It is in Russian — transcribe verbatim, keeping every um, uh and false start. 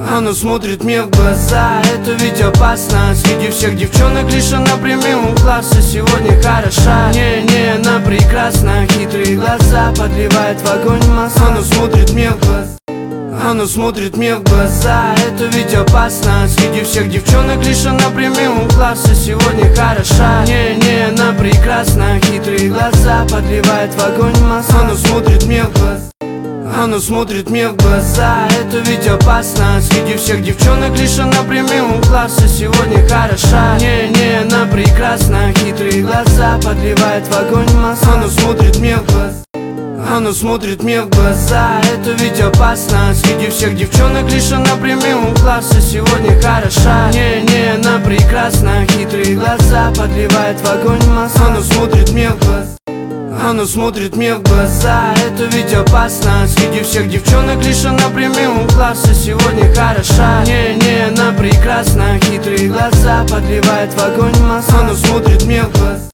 Оно смотрит мне в глаза, это ведь опасно. Среди всех девчонок лишь она премиум класса. Сегодня хороша, не-не, она прекрасна. Хитрые глаза подливает в огонь масло. Оно смотрит мне в глаза, оно смотрит мне в глаза, это ведь опасно. Среди всех девчонок лишь она премиум класса. Сегодня хороша, не-не, она прекрасна. Хитрые глаза подливает в огонь масло. Оно смотрит мне в глаза, оно смотрит мне в глаза, это ведь опасно. Среди всех девчонок лишь она премиум класса. Сегодня хороша, не-не, она прекрасна. Хитрые глаза подливает в огонь масло. Оно смотрит мне в глаза, оно смотрит мне в глаза, это ведь опасно. Среди всех девчонок лишь она премиум класса. Сегодня хороша, не-не, она прекрасна. Хитрые глаза подливает в огонь масло. Оно смотрит мне в глаза, оно смотрит мне в глаза, это ведь опасно. Среди всех девчонок лишь она премиум класса. Сегодня хороша, не-не, она прекрасна. Хитрые глаза подливает в огонь масло. Оно смотрит мне в глаза,